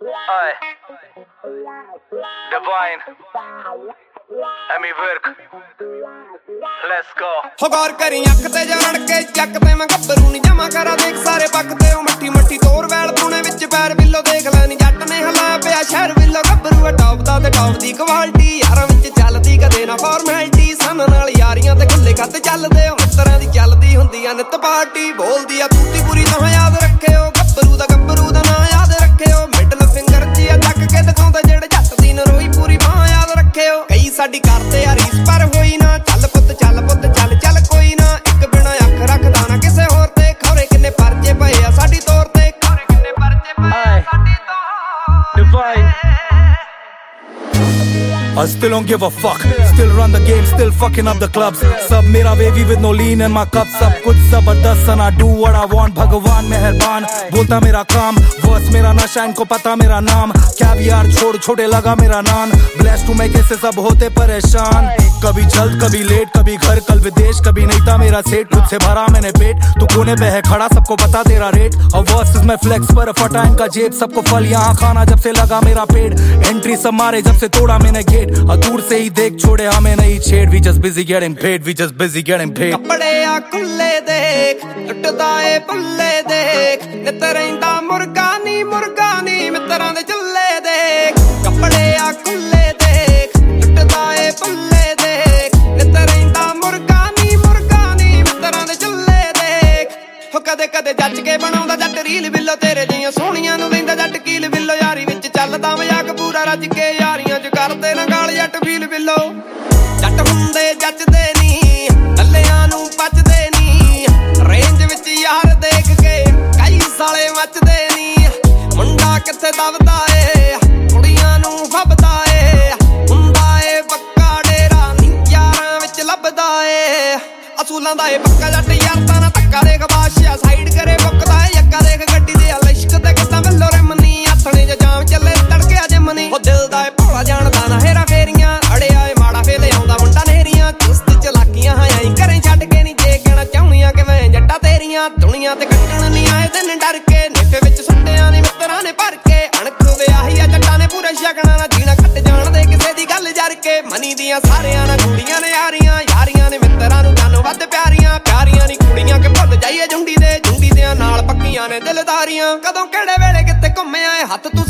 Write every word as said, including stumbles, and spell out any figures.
Aye. Divine. Emmy work. Let's go. ਹੋ ਗੌਰ ਕਰੀ ਅੱਖ ਤੇ ਜਾਣ ਕੇ ਚੱਕ ਤੇ ਮੈਂ ਗੱਭਰੂ ਨਹੀਂ ਜਮਾ ਕਰਾ ਦੇਖ ਸਾਰੇ ਪੱਕ ਤੇ ਉਹ ਮੱਠੀ ਮੱਠੀ ਤੋਰ ਵੈਲ ਪੂਣੇ ਵਿੱਚ ਪੈਰ ਬਿੱਲੋ ਦੇਖ ਲੈ ਨੀ ਜੱਟ ਨੇ ਹਲਾਇਆ ਪਿਆ ਸ਼ਹਿਰ ਬਿੱਲੋ ਗੱਭਰੂ ਟੌਪ ਦਾ ਤੇ ਟੌਪ ਦੀ ਕੁਆਲਿਟੀ ਯਾਰਾਂ ਵਿੱਚ ਚੱਲਦੀ ਕਦੇ ਨਾ ਫਾਰਮੈਲਿਟੀ ਸਨ ਨਾਲ ਯਾਰੀਆਂ ਤੇ ਖੁੱਲੇ ਖੱਤ ਚੱਲਦੇ ਉਹ ਮਿੱਤਰਾਂ ਦੀ ਚੱਲਦੀ ਹੁੰਦੀ ਆ ਨਿੱਤ ਪਾਰਟੀ ਬੋਲਦੀ ਆ ਤੂਤੀ ਪੂਰੀ ਤਾਂ ਯਾਦ ਰੱਖਿਓ ਗੱਭਰੂ ਦਾ ਗੱਭਰੂ ਦਾ ਨਾਂ ਯਾਦ ਰੱਖਿਓ ਮਿਡਲ ਫਿੰਗਰ ਜੀ ਆ ਚੱਕ ਕੇ ਦਿਖਾਉਂਦਾ ਜਿਹੜੇ ਜੱਟ ਦੀ ਨਰੋਈ ਪੂਰੀ ਬਾਹ ਯਾਦ ਰੱਖਿਓ ਕਈ ਸਾਡੀ ਕਰਦੇ ਆ ਰੀਸ ਪਰ ਹੋਈ ਨਾ ਚੱਲ ਪੁੱਤ ਚੱਲ ਪੁੱਤ ਚੱਲ ਚੱਲ ਕੋਈ ਨਾ ਇੱਕ ਬਿਨਾ ਅੱਖ ਰੱਖਦਾ ਨਾ ਕਿਸੇ ਹੋਰ ਤੇ ਖੌਰੇ ਕਿੰਨੇ ਪਰਚੇ ਪਏ ਆ ਸਾਡੀ ਤੌਰ ਤੇ ਖੌਰੇ ਕਿੰਨੇ ਪਰਚੇ ਪਏ ਆ ਸਾਡੀ ਤੌਰ Divine. I still don't give a fuck, still run the game, still fucking up the clubs. Sab mera wavy with no lean in my cup. Sab kuch zabardast and I do what I want. Bhagwan meherban, bolta mera kaam. Verse mera nasha, inko pata mera naam. Caviar chhod chote laga mera naan. Blessed to make se sab hote pareshan. Kabhi jald, kabhi late, kabhi ghar, kal videsh, kabhi nahi tha mera set. Tujhse bhara maine pet, tu kone pe hai khada, sabko pata tera rate. Aur verse is my flex par fata inka jeb, sabko phal yahan khana jab se laga mera ped. Entry sab mare jab se toda maine gate. दूर से ही देख छोड़े हमें नहीं छेड़ we just busy getting paid we just busy getting paid ਕੱਪੜੇ ਆ ਖੁੱਲੇ ਦੇਖ ਟੁੱਟਦਾ ਏ ਪੱਲੇ ਦੇਖ ਨਿੱਤ ਰਹਿੰਦਾ ਮੁਰਗਾ ਨੀ ਮੁਰਗਾ ਨੀ ਮਿੱਤਰਾਂ ਦੇ ਚੱਲੇ ਦੇਖ ਕੱਪੜੇ ਆ ਖੁੱਲੇ ਦੇਖ ਟੁੱਟਦਾ ਏ ਪੱਲੇ ਦੇਖ ਨਿੱਤ ਰਹਿੰਦਾ ਮੁਰਗਾ ਨੀ ਮੁਰਗਾ ਨੀ ਮਿੱਤਰਾਂ ਦੇ ਚੱਲੇ ਦੇਖ ਹੋ ਕਦੇ ਕਦੇ ਜੱਜ ਕੇ ਬਣਾਉਂਦਾ ਜੱਟ ਰੀਲ ਬਿੱਲੋ ਤੇਰੇ ਜੀਆਂ ਸੋਹਣੀਆਂ ਨੂੰ ਲੈਂਦਾ ਜੱਟ ਕੀਲ ਬਿੱਲੋ ਯਾਰੀ ਵਿੱਚ ਚੱਲਦਾ ਮਜ਼ਾਕ ਪੂਰਾ ਰੱਜ ਕੇ ਯਾਰੀਆਂ ਚ ਕਰਦੇ ਨਾ ਗਾਲ ਜੱਟ ਫੀਲ ਬਿੱਲੋ ਜੱਟ ਹੁੰਦੇ ਜੱਜਦੇ ਨੀ ਡੱਲਿਆਂ ਨੂੰ ਪੱਜਦੇ ਨੀ ਰੇਂਜ ਵਿੱਚ ਯਾਰ ਦੇਖ ਕੇ ਕਈ ਸਾਲੇ ਮੱਚਦੇ ਨੀ ਮੁੰਡਾ ਕਿੱਥੇ ਦਬਦਾ ਏ ਕੁੜੀਆਂ ਨੂੰ ਫੱਬਦਾ ਏ ਹੁੰਦਾ ਏ ਪੱਕਾ ਡੇਰਾ ਨੀ ਯਾਰਾਂ ਵਿੱਚ ਲੱਭਦਾ ਏ ਅਸੂਲਾਂ ਦਾ ਏ ਪੱਕਾ ਜੱਟ ਯਾਰ ਤਾਂ ਨਾ ਧੱਕਾ ਦੇਖ ਬਾਦਸ਼ਾਹ ਸਾਈਡ ਕਰੇ ਬੁੱਕਦਾ ਏ ਅੱਕਾ ਦੇਖ ਗੱਡੀ ਦੇ ਲਿਸ਼ਕ ਤੇ ਕਿੱਦਾਂ ਵੱਲੋ ਰਮਨੀ ਆਥਣੇ ਜਾਂ ਜਾਮ ਚੱਲੇ ਤੜਕੇ ਆ ਜਿਮਨੀ ਉਹ ਦਿਲ ਦਾ ਏ ਭੋਲਾ ਜਾਣਦਾ ਨਾ ਹੇਰਾ ਫੇਰੀਆਂ ਅੜਿਆ ਏ ਮਾੜਾ ਫੇਲੇ ਆਉਂਦਾ ਮੁੰਡਾ ਨੇਰੀਆਂ ਚੁਸਤ ਚਲਾਕੀਆਂ ਹਾਂ ਆਈ ਘਰੇ ਛੱਡ ਕੇ ਨਹੀਂ ਜੇ ਕਹਿਣਾ ਚਾਹੁੰਦੀਆਂ ਕਿਵੇਂ ਜੱਟਾ ਤੇਰੀਆਂ ਦੁਨੀਆ ਤੇ ਕੱਟਣ ਨਹੀਂ ਆਏ ਦਿਨ ਡਰ ਕੇ ਨੇਫੇ ਵਿੱਚ ਸੁੱਟਿਆ ਨੇ ਮਿੱਤਰਾਂ ਨੇ ਭਰ ਕੇ ਅਣਖ ਵਿਆਹੀ ਆ ਜੱਟਾਂ ਨੇ ਪੂਰੇ ਸ਼ਗਨਾਂ ਨਾਲ ਜੀਣਾ ਕੱਟ ਜਾਣਦੇ ਕਿਸੇ ਦੀ ਗੱਲ ਜਰ ਕੇ ਮਨੀ ਦੀਆਂ ਸਾਰਿਆਂ ਨਾਲ ਕੁੜੀਆਂ ਨੇ ਯਾਰੀਆਂ ਯਾਰੀਆਂ ਨੇ ਮਿੱਤਰਾਂ ਨੂੰ ਜਾਨੋਂ ਵੱਧ ਪਿਆਰੀਆਂ ਪਿਆਰੀਆਂ ਨਹੀਂ ਕੁੜੀਆਂ ਕਿ ਭੁੱਲ ਜਾਈਏ ਜੁੰਡੀ ਦੇ ਜੁੰਡੀ ਦੇ ਨਾਲ ਪੱਕੀਆਂ ਨੇ ਦਿਲਦਾਰੀਆਂ ਕਦੋਂ ਕਿਹੜੇ ਵੇਲੇ ਕਿੱਥੇ ਘੁੰਮਿਆ ਏ ਹੱਥ ਤੂੰ